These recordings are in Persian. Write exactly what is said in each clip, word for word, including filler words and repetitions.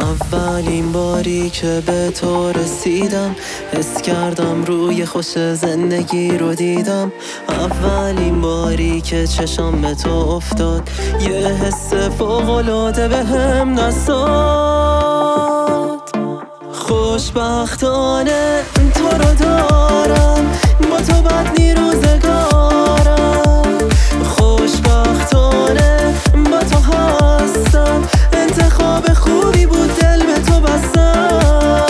اولین باری که به تو رسیدم حس کردم روی خوش زندگی رو دیدم. اولین باری که چشم به تو افتاد یه حس فوق‌العاده به هم دستاد. خوشبختانه تو رو دارم، با تو بد نی روزگارم. خوشبختانه با تو هستم، انتخاب خوبی بود دل به تو بستم.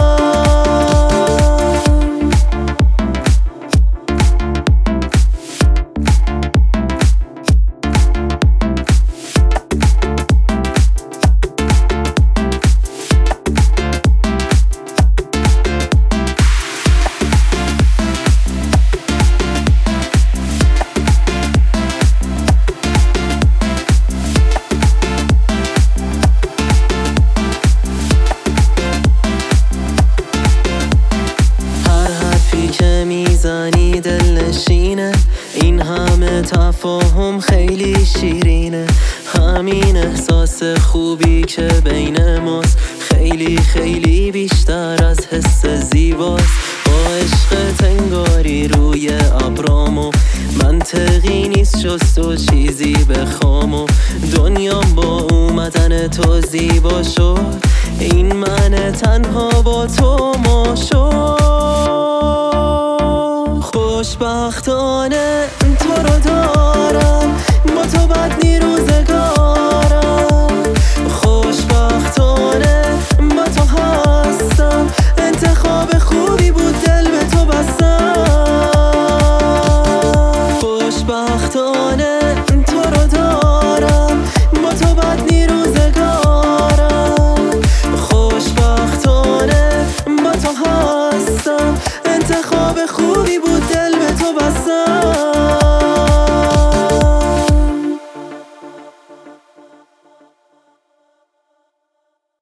میزنی دل نشینه، این همه تفاهم خیلی شیرینه. همین احساس خوبی که بین ماست خیلی خیلی بیشتر از حس زیباست. با عشق انگاری روی ابرام و منطقی نیست جز تو چیزی بخوام و دنیام با اومدن تو زیبا شد. این من تنها با تو ما شد. خوشبختانه تو رو دارم، با تو بد نی روزگارم. خوشبختانه با تو هستم، انتخاب خوبی بود دل به تو بستم. خوشبختانه تو رو دارم، با تو بد نی روزگارم. خوشبختانه با تو هستم، انتخاب خوبی بود دل به تو بستم.